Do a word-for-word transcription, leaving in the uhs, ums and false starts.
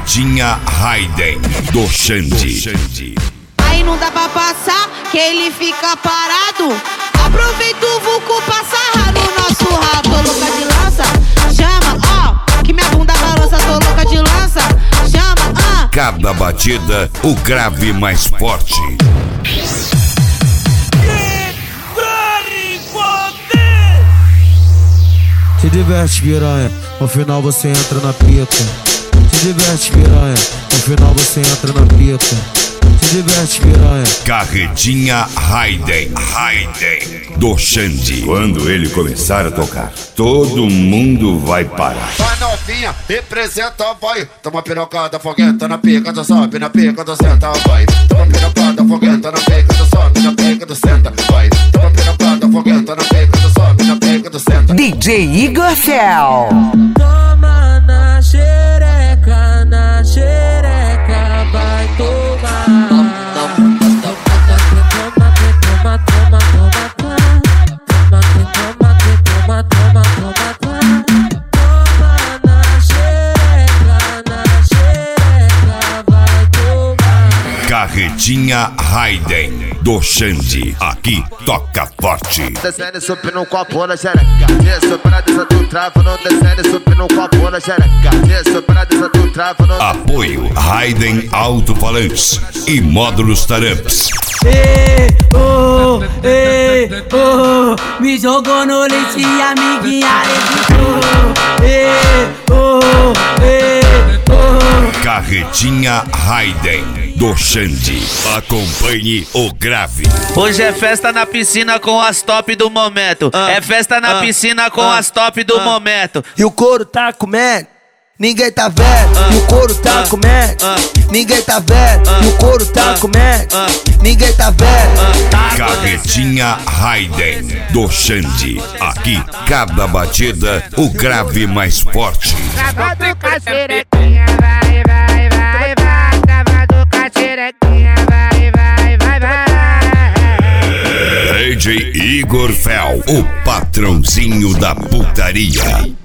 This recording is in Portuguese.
Carretinha Raiden do Xande. Aí não dá pra passar, que ele fica parado. Aproveita o vulco pra sarrar no nosso rabo. Tô louca de lança, chama, ó, que minha bunda balança. Tô louca de lança, chama, ah. Cada batida, o grave mais forte. Se diverte, piranha, no final você entra na pica. Se diverte, piranha, no final você entra na pica. Se diverte, piranha. Carretinha Raiden, Raiden do Xande. Quando ele começar a tocar, todo mundo vai parar. Vai novinha, representa, vai. Toma pirocada, fogueta na pica, tu sobe na pica, tu senta, vai. Toma pirocada, fogueta na pica, tu sobe na pica, tu senta, vai. Toma pirocada, fogueta na pica, tu sobe na pica, tu senta. D J Igor Fel. Toma na xereca, na xereca, vai tomar. Carretinha Raiden do Xande. Aqui toca forte. Descendo e subindo um copo na xereca. Desço pra dentro do travo, não descendo e subindo um copo na xereca. Desço pra dentro do travo, não. Apoio Raiden Alto-Falantes e Módulos Taramps. Ei, oh, ei, oh, me jogou no leite e a amiguinha levitou. Ei, oh, ei, oh. Carretinha Raiden do Xande. Acompanhe o grave. Hoje é festa na piscina com as top do momento. Ah, é festa na ah, piscina com ah, as top do ah, momento. E o couro tá comendo, ninguém tá vendo. Ah, e o couro tá ah, comendo, ah, ninguém tá vendo. Ah, e o couro tá ah, comendo, ah, ninguém tá vendo. Ah, Carretinha Raiden do Xande. Aqui, cada batida, o grave mais forte. Cavado com a xerequinha, vai, vai, vai, vai. Cavado com a xerequinha, vai, vai, vai, vai. D J Igor Fel, o patrãozinho da putaria.